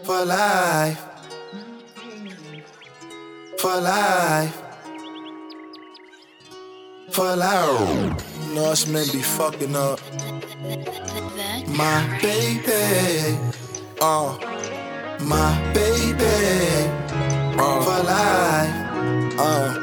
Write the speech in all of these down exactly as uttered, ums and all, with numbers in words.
For life. For life. For life. You know us men be fucking up. My baby. Oh. My baby. Oh. For life. Oh.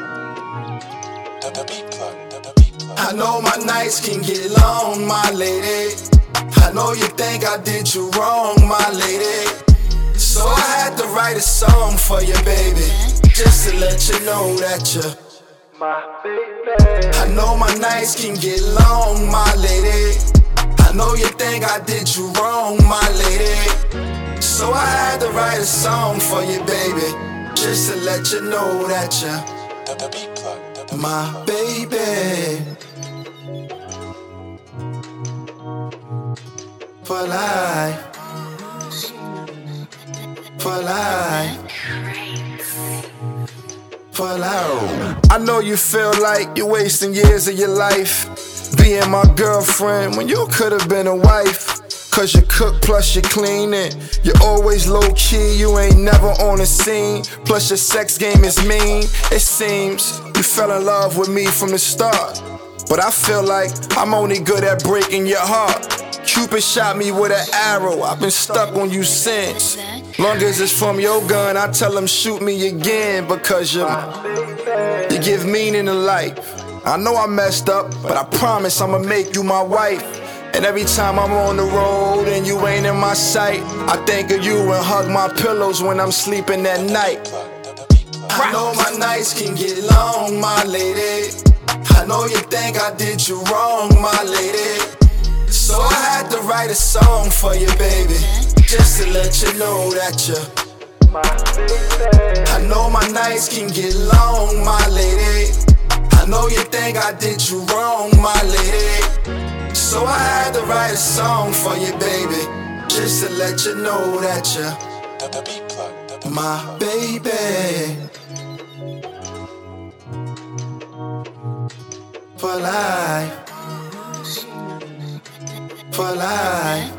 I know my nights can get long, my lady. I know you think I did you wrong, my lady. So I had to write a song for you, baby, just to let you know that you're my baby. I know my nights can get long, my lady. I know you think I did you wrong, my lady. So I had to write a song for you, baby, just to let you know that you're my baby. For life. For life. For life. I know you feel like you're wasting years of your life being my girlfriend when you could've been a wife. Cause you cook plus you clean it. You're always low key, you ain't never on the scene. Plus your sex game is mean. It seems you fell in love with me from the start, but I feel like I'm only good at breaking your heart. Cupid shot me with an arrow, I've been stuck on you since. Long as it's from your gun, I tell him shoot me again. Because you, you give meaning to life. I know I messed up, but I promise I'ma make you my wife. And every time I'm on the road and you ain't in my sight, I think of you and hug my pillows when I'm sleeping at night. I know my nights can get long, my lady. I know you think I did you wrong, my lady. So I had to write a song for you, baby, just to let you know that you're my baby. I know my nights can get long, my lady. I know you think I did you wrong, my lady. So I had to write a song for you, baby, just to let you know that you're my baby. For life. For life.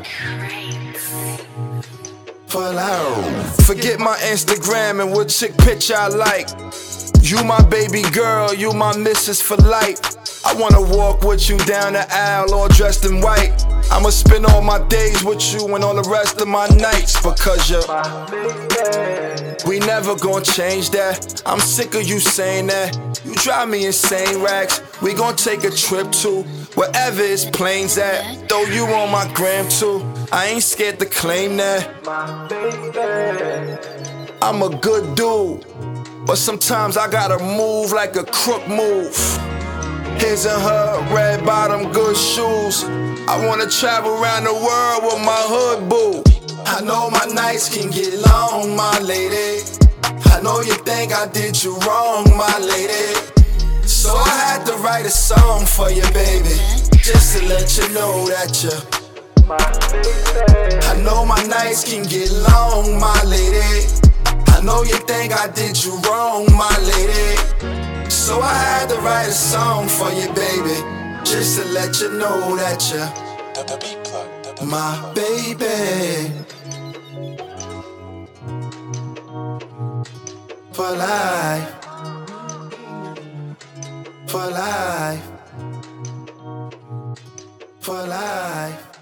For life. Forget my Instagram and what chick picture I like. You my baby girl, you my missus for life. I wanna walk with you down the aisle all dressed in white. I'ma spend all my days with you and all the rest of my nights. Because you're my baby. We never gonna change that. I'm sick of you saying that. You drive me insane, Rax. We gon' take a trip to wherever it's planes at. Throw you on my gram too, I ain't scared to claim that. My baby. I'm a good dude, but sometimes I gotta move like a crook move. His and her, red bottom, good shoes. I wanna travel around the world with my hood boo. I know my nights can get long, my lady. I know you think I did you wrong, my lady. So I had to write a song for you, baby, just to let you know that you're my baby. I know my nights can get long, my lady. I know you think I did you wrong, my lady. So I had to write a song for you, baby, just to let you know that you're my baby. For life. For life. For life.